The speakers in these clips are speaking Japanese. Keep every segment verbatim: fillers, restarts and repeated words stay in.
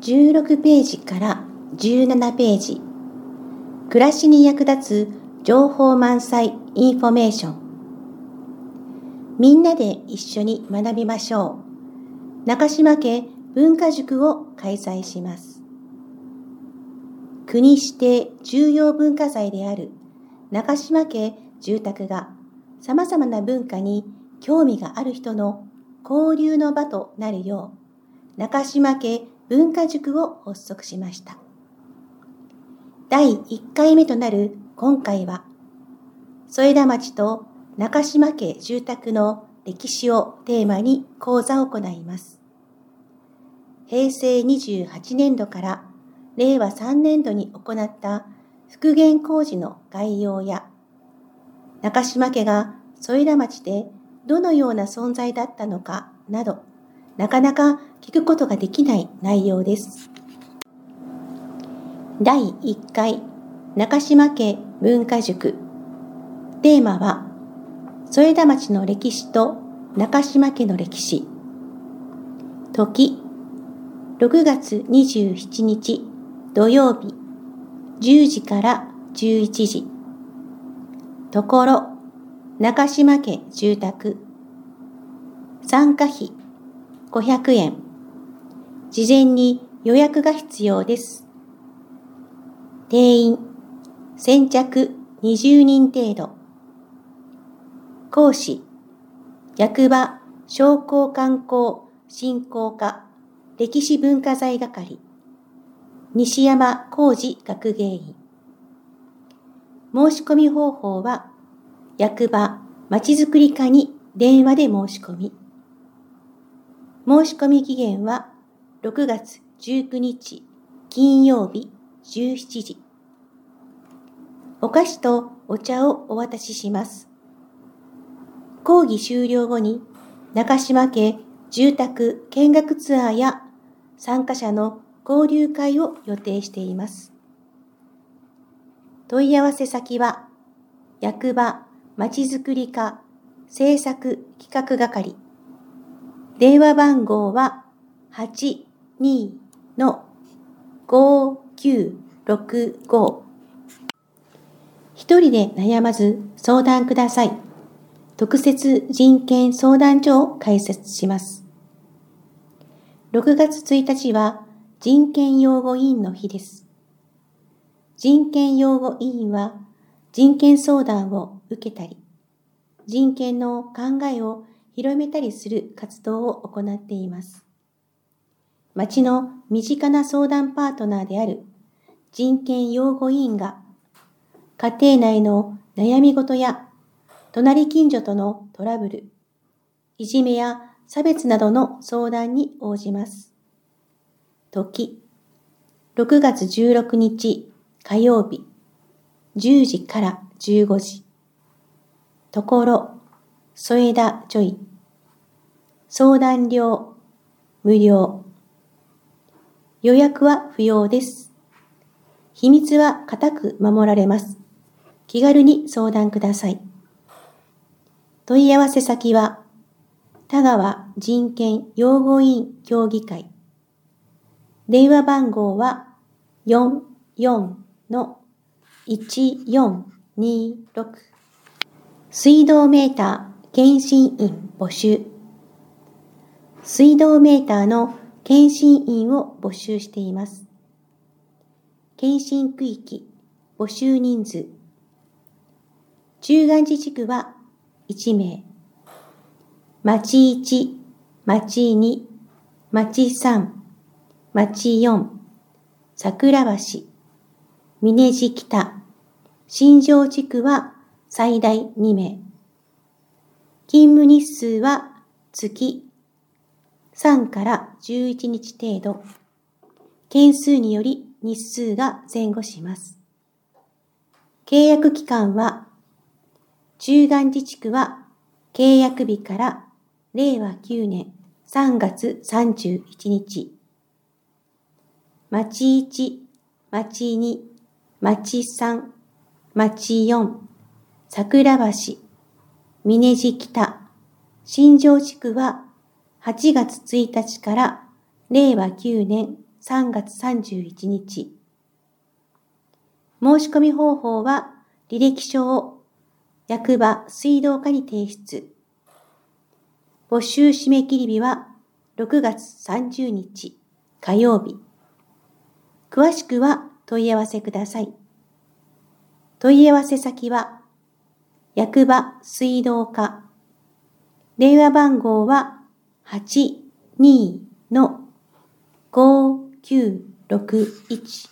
じゅうろくページからじゅうななページ、暮らしに役立つ情報満載インフォメーション。みんなで一緒に学びましょう。中島家文化塾を開催します。国指定重要文化財である中島家住宅がさまざまな文化に興味がある人の交流の場となるよう、中島家文化塾を発足しました。だいいっかいめとなる今回は、添田町と中島家住宅の歴史をテーマに講座を行います。へいせいにじゅうはちねんどかられいわさんねんどに行った復元工事の概要や、中島家が添田町でどのような存在だったのかなど、なかなか聞くことができない内容です。だいいっかい中島家文化塾。テーマは、添田町の歴史と中島家の歴史。時、ろくがつにじゅうしちにち土曜日、じゅうじからじゅういちじ。ところ、中島家住宅。参加費ごひゃくえん。事前に予約が必要です。定員先着にじゅうにん程度。講師、役場商工観光振興課歴史文化財係、西山浩二学芸員。申し込み方法は、役場まちづくり課に電話で申し込み。申し込み期限はろくがつじゅうくにち金曜日じゅうしちじ。お菓子とお茶をお渡しします。講義終了後に中島家住宅見学ツアーや参加者の交流会を予定しています。問い合わせ先は役場まちづくり課政策企画係。電話番号は はちにーのごきゅうろくご。一人で悩まず相談ください。特設人権相談所を開設します。ろくがつついたちは人権擁護委員の日です。人権擁護委員は人権相談を受けたり、人権の考えを広めたりする活動を行っています。町の身近な相談パートナーである人権擁護委員が、家庭内の悩み事や隣近所とのトラブル、いじめや差別などの相談に応じます。時、ろくがつじゅうろくにち火曜日、じゅうじからじゅうごじ。ところ、添田ジョイ。相談料無料。予約は不要です。秘密は固く守られます。気軽に相談ください。問い合わせ先は、田川人権擁護委員協議会。電話番号はよんよんのいちよんにろく。水道メーター検診員募集。水道メーターの検診員を募集しています。検診区域、募集人数。中元寺地区はいちめい。町いち、町に、町さん、町よん、桜橋、峰路北、新庄地区は最大にめい。勤務日数は月さんからじゅういちにち程度。件数により日数が前後します。契約期間は、中元寺地区は契約日かられいわきゅうねんさんがつさんじゅういちにち。町いち、町に、町さん、町よん、桜橋、峰路北、新庄地区ははちがつついたちかられいわきゅうねんさんがつさんじゅういちにち。申し込み方法は、履歴書を役場水道課に提出。募集締め切り日はろくがつさんじゅうにち火曜日。詳しくは問い合わせください。問い合わせ先は、役場水道課。電話番号は はちにーのごきゅうろくいち。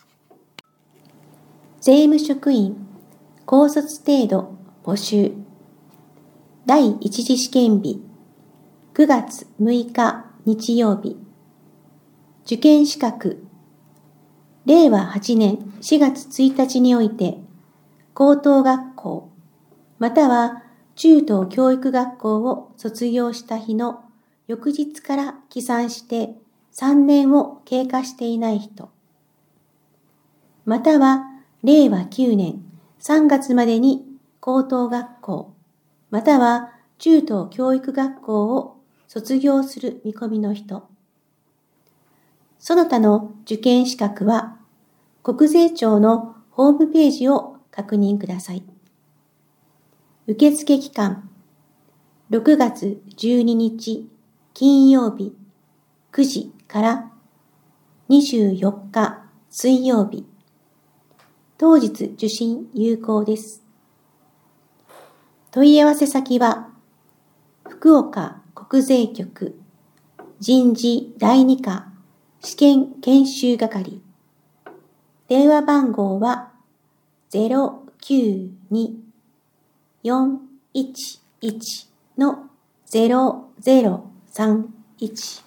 税務職員、高卒程度募集。第一次試験日、くがつむいか日曜日。受験資格、れいわはちねんしがつついたちにおいて、高等学校、または中等教育学校を卒業した日の翌日から起算してさんねんを経過していない人、またはれいわきゅうねんさんがつまでに高等学校、または中等教育学校を卒業する見込みの人。その他の受験資格は、国税庁のホームページを確認ください。受付期間、ろくがつじゅうににち金曜日くじからにじゅうよっか水曜日。当日受信有効です。問い合わせ先は、福岡国税局人事だいに課試験研修係。電話番号は ゼロきゅうに よんいちいち のゼロゼロさんいち。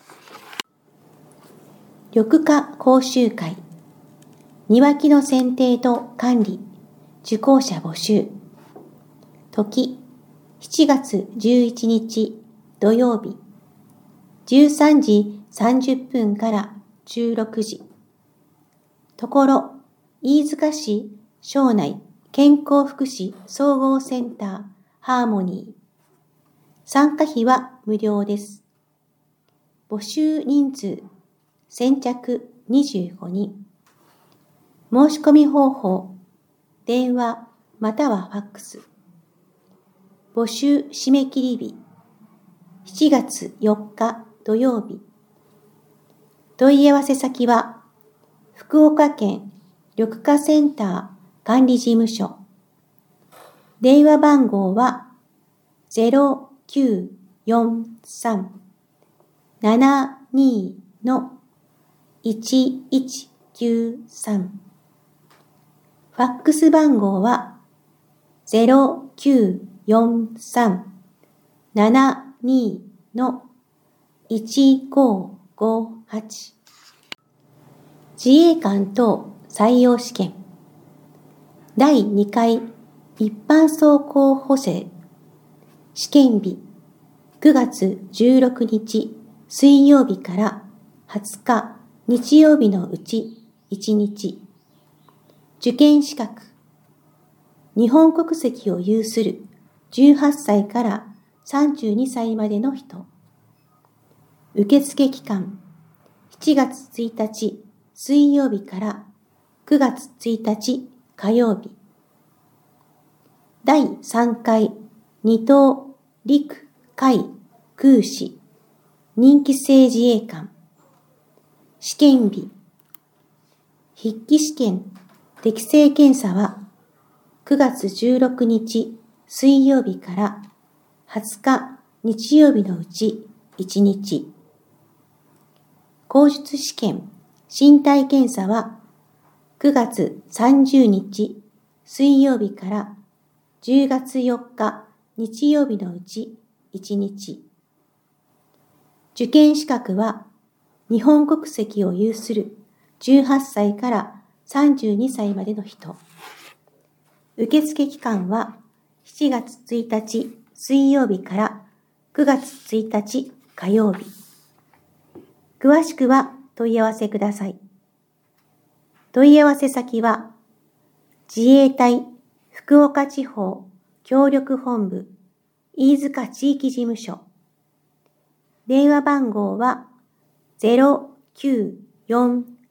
緑化講習会。庭木の剪定と管理、受講者募集。時、しちがつじゅういちにち土曜日、じゅうさんじさんじゅっぷんからじゅうろくじ。ところ、飯塚市庄内健康福祉総合センターハーモニー。参加費は無料です。募集人数、先着にじゅうごにん。申し込み方法、電話またはファックス。募集締め切り日、しちがつよっか土曜日。問い合わせ先は、福岡県緑化センター管理事務所。電話番号は ゼロきゅうよんさん ななに のいちいちきゅうさん。ファックス番号は ゼロきゅうよんさん ななに のいちごごはち。自衛官等採用試験。だいにかい一般走行補正。試験日、くがつじゅうろくにち水曜日からはつか日曜日のうちいちにち。受験資格、日本国籍を有するじゅうはっさいからさんじゅうにさいまでの人。受付期間、しちがつついたち水曜日からくがつついたち火曜日。だいさんかい二等陸海空士任期制自衛官。試験日、筆記試験適正検査はくがつじゅうろくにち水曜日からはつか日曜日のうちいちにち。口述試験身体検査はくがつさんじゅうにち水曜日からじゅうがつよっか日曜日のうちいちにち。受験資格は日本国籍を有するじゅうはっさいからさんじゅうにさいまでの人。受付期間はしちがつついたち水曜日からくがつついたち火曜日。詳しくは問い合わせください。問い合わせ先は自衛隊福岡地方協力本部飯塚地域事務所。電話番号は ゼロきゅうよん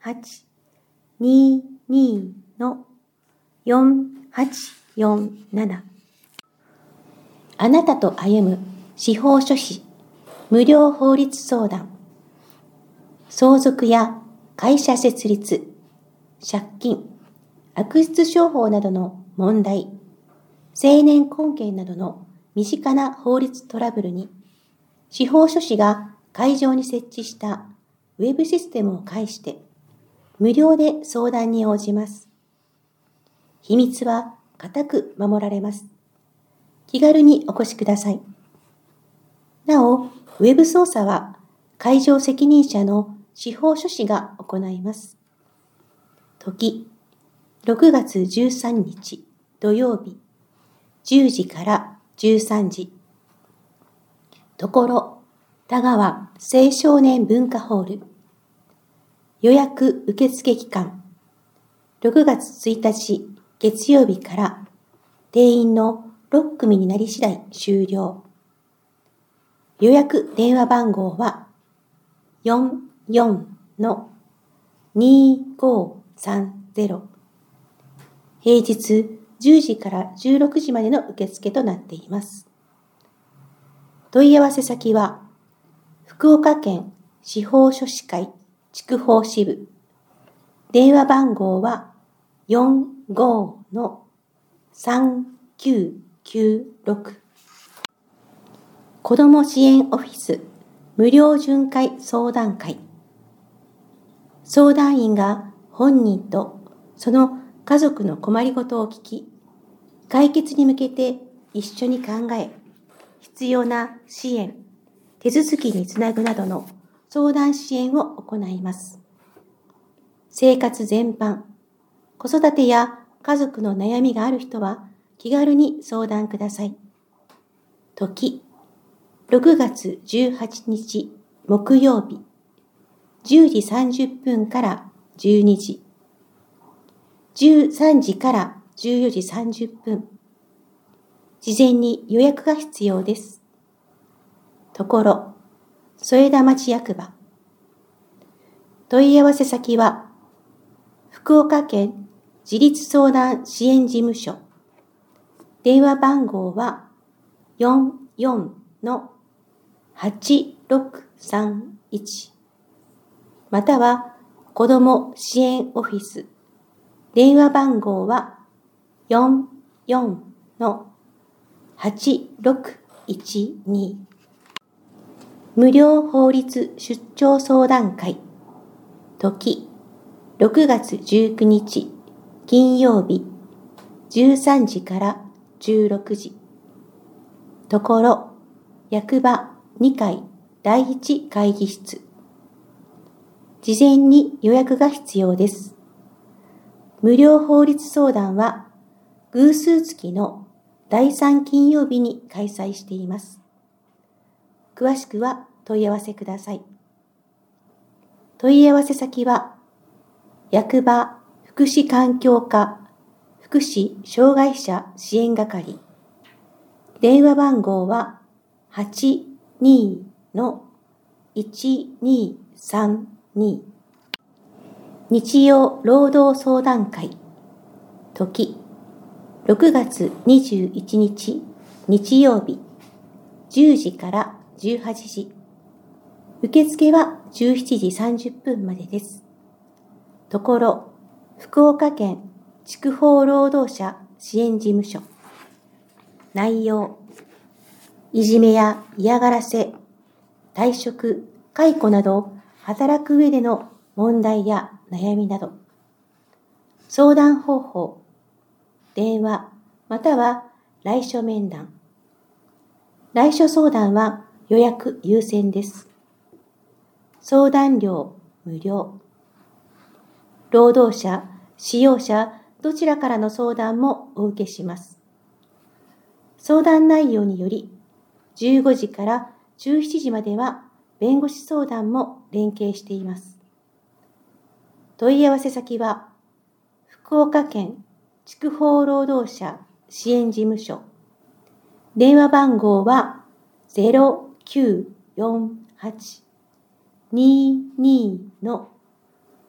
はちににのよんはちよんなな。あなたと歩む司法書士無料法律相談。相続や会社設立、借金、悪質商法などの問題、成年後見などの身近な法律トラブルに、司法書士が会場に設置したウェブシステムを介して、無料で相談に応じます。秘密は固く守られます。気軽にお越しください。なお、ウェブ操作は会場責任者の司法書士が行います。時、ろくがつじゅうさんにち土曜日、じゅうじからじゅうさんじ。ところ、田川青少年文化ホール。予約受付期間、ろくがつついたち月曜日から定員のろっくみになり次第終了。予約電話番号はよんよんのにごさんゼロ。平日じゅうじからじゅうろくじまでの受付となっています。問い合わせ先は、福岡県司法書士会筑豊支部。電話番号はよんごのさんきゅうきゅうろく。子ども支援オフィス無料巡回相談会。相談員が本人とその家族の困りごとを聞き、解決に向けて一緒に考え、必要な支援、手続きにつなぐなどの相談支援を行います。生活全般、子育てや家族の悩みがある人は気軽に相談ください。時、ろくがつじゅうはちにち木曜日、じゅうじさんじゅっぷんからじゅうにじ、じゅうさんじからじゅうよじさんじゅっぷん。事前に予約が必要です。ところ、添田町役場。問い合わせ先は、福岡県自立相談支援事務所。電話番号はよんよんのはちろくさんいち。または、子ども支援オフィス。電話番号はよんよんのはちろくいちに。無料法律出張相談会。時、ろくがつじゅうくにち金曜日、じゅうさんじからじゅうろくじ。ところ、役場にかいだいいち会議室。事前に予約が必要です。無料法律相談は偶数月のだいさん金曜日に開催しています。詳しくは問い合わせください。問い合わせ先は、役場福祉環境課福祉障害者支援係。電話番号ははちにのいちにさんに。日曜労働相談会。時、ろくがつにじゅういちにち日曜日、じゅうじからじゅうはちじ。受付はじゅうしちじさんじゅっぷんまでです。ところ、福岡県筑豊労働者支援事務所。内容、いじめや嫌がらせ、退職、解雇など働く上での問題や悩みなど。相談方法、電話または来所面談。来所相談は予約優先です。相談料無料。労働者、使用者どちらからの相談もお受けします。相談内容によりじゅうごじからじゅうしちじまでは弁護士相談も連携しています。問い合わせ先は福岡県筑豊労働者支援事務所。電話番号は ゼロきゅうよんはちににの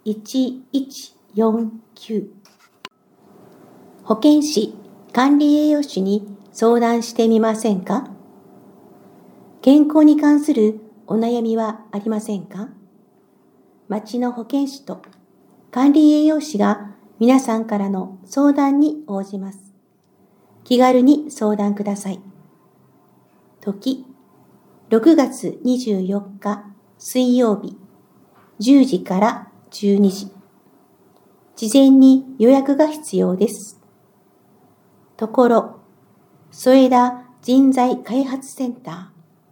いちいちよんきゅう。保健師、管理栄養士に相談してみませんか？健康に関するお悩みはありませんか？町の保健師と管理栄養士が皆さんからの相談に応じます。気軽に相談ください。時、ろくがつにじゅうよっか水曜日、じゅうじからじゅうにじ。事前に予約が必要です。ところ、添田人材開発センター。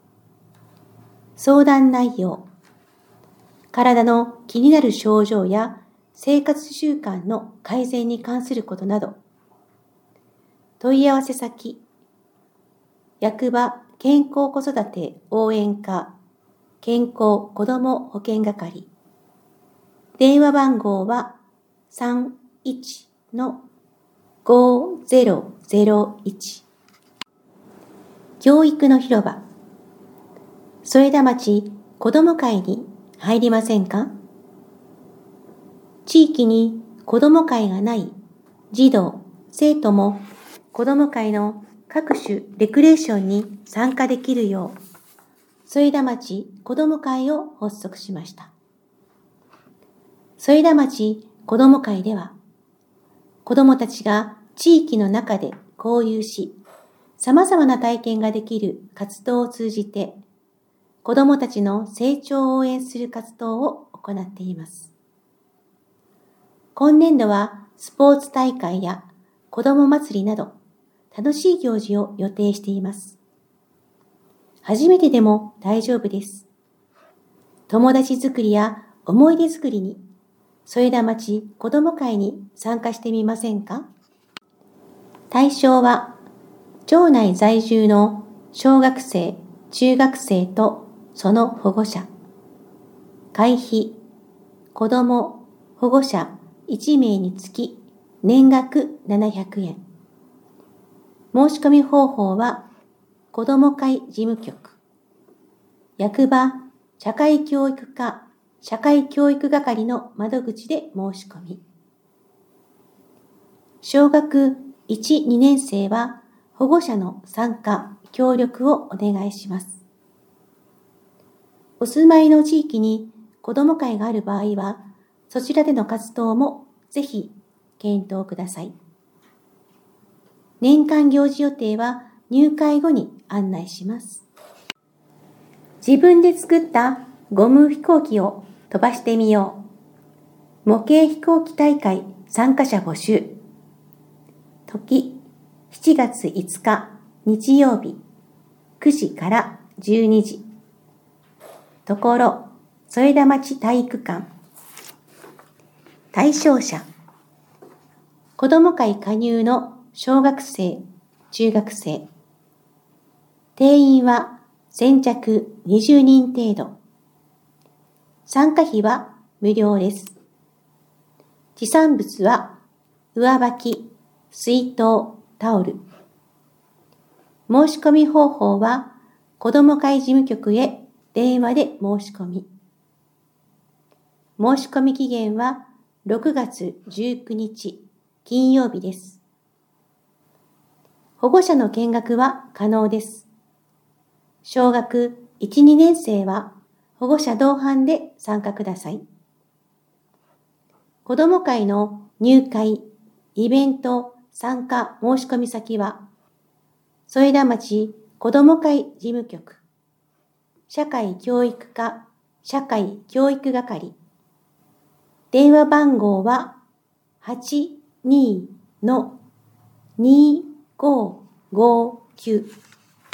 相談内容。体の気になる症状や生活習慣の改善に関することなど。問い合わせ先。役場健康子育て応援課健康子ども保健係。電話番号は さんいちのごゼロゼロいち。教育の広場。添田町子ども会に入りませんか？地域に子ども会がない児童、生徒も子ども会の各種レクレーションに参加できるよう、添田町子ども会を発足しました。添田町子ども会では、子どもたちが地域の中で交流し、様々な体験ができる活動を通じて、子どもたちの成長を応援する活動を行っています。今年度はスポーツ大会や子ども祭りなど楽しい行事を予定しています。初めてでも大丈夫です。友達作りや思い出作りに添田町子ども会に参加してみませんか？対象は町内在住の小学生、中学生とその保護者。会費、子ども、保護者いちめいにつき年額ななひゃくえん。申し込み方法は、子ども会事務局、役場社会教育課社会教育係の窓口で申し込み。小学いち、にねん生は保護者の参加、協力をお願いします。お住まいの地域に子ども会がある場合は、そちらでの活動もぜひ検討ください。年間行事予定は入会後に案内します。自分で作ったゴム飛行機を飛ばしてみよう。模型飛行機大会参加者募集。時、しちがついつか日曜日、くじからじゅうにじ。ところ、添田町体育館。対象者。子ども会加入の小学生、中学生。定員は先着にじゅうにん程度。参加費は無料です。持参物は上履き、水筒、タオル。申し込み方法は子ども会事務局へ電話で申し込み。申し込み期限はろくがつじゅうくにち金曜日です。保護者の見学は可能です。小学いち、にねん生は保護者同伴で参加ください。子ども会の入会、イベント、参加申し込み先は、添田町子ども会事務局、社会教育課社会教育係。電話番号は はちにのにごごきゅう。